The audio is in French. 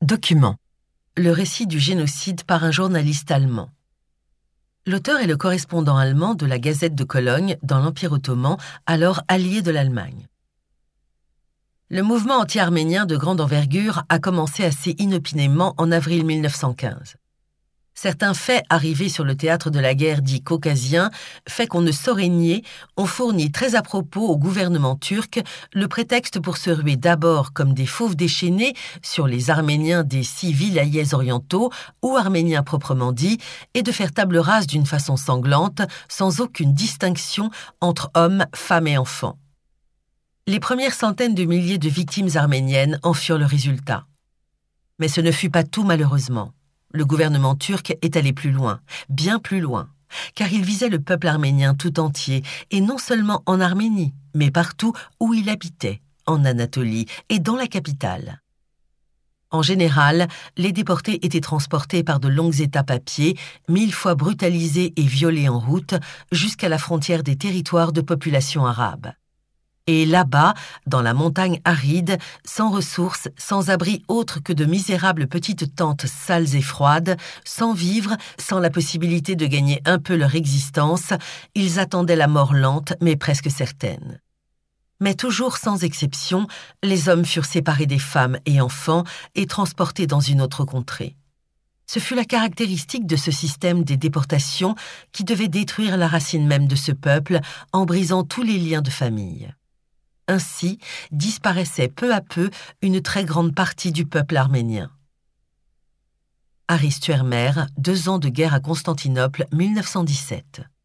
Document. Le récit du génocide par un journaliste allemand. L'auteur est le correspondant allemand de la Gazette de Cologne dans l'Empire ottoman, alors allié de l'Allemagne. Le mouvement anti-arménien de grande envergure a commencé assez inopinément en avril 1915. Certains faits arrivés sur le théâtre de la guerre dit caucasien, faits qu'on ne saurait nier, ont fourni très à propos au gouvernement turc le prétexte pour se ruer d'abord comme des fauves déchaînés sur les Arméniens des 6 vilayets orientaux ou Arméniens proprement dit, et de faire table rase d'une façon sanglante, sans aucune distinction entre hommes, femmes et enfants. Les premières centaines de milliers de victimes arméniennes en furent le résultat. Mais ce ne fut pas tout malheureusement. Le gouvernement turc est allé plus loin, bien plus loin, car il visait le peuple arménien tout entier, et non seulement en Arménie, mais partout où il habitait, en Anatolie et dans la capitale. En général, les déportés étaient transportés par de longues étapes à pied, 1000 fois brutalisés et violés en route, jusqu'à la frontière des territoires de population arabe. Et là-bas, dans la montagne aride, sans ressources, sans abri autre que de misérables petites tentes sales et froides, sans vivres, sans la possibilité de gagner un peu leur existence, ils attendaient la mort lente mais presque certaine. Mais toujours sans exception, les hommes furent séparés des femmes et enfants et transportés dans une autre contrée. Ce fut la caractéristique de ce système des déportations qui devait détruire la racine même de ce peuple en brisant tous les liens de famille. Ainsi, disparaissait peu à peu une très grande partie du peuple arménien. Aris Tuermer, 2 ans de guerre à Constantinople, 1917.